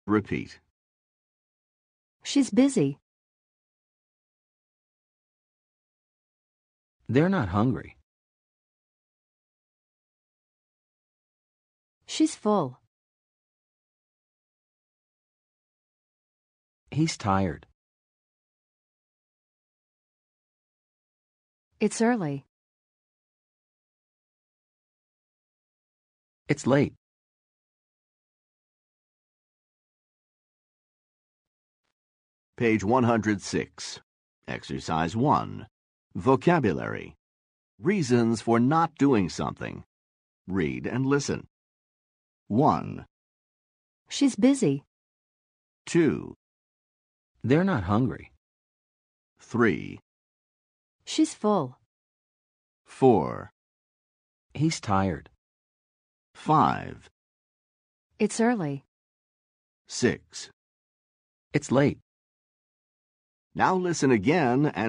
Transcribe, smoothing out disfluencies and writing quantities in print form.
Repeat. She's busy. They're not hungry. She's full. He's tired. It's early. It's late. Page 106. Exercise 1. Vocabulary. Reasons for not doing something. Read and listen. 1, She's busy. 2, They're not hungry. 3, She's full. 4, He's tired. 5, It's early. 6. It's late. Now listen again and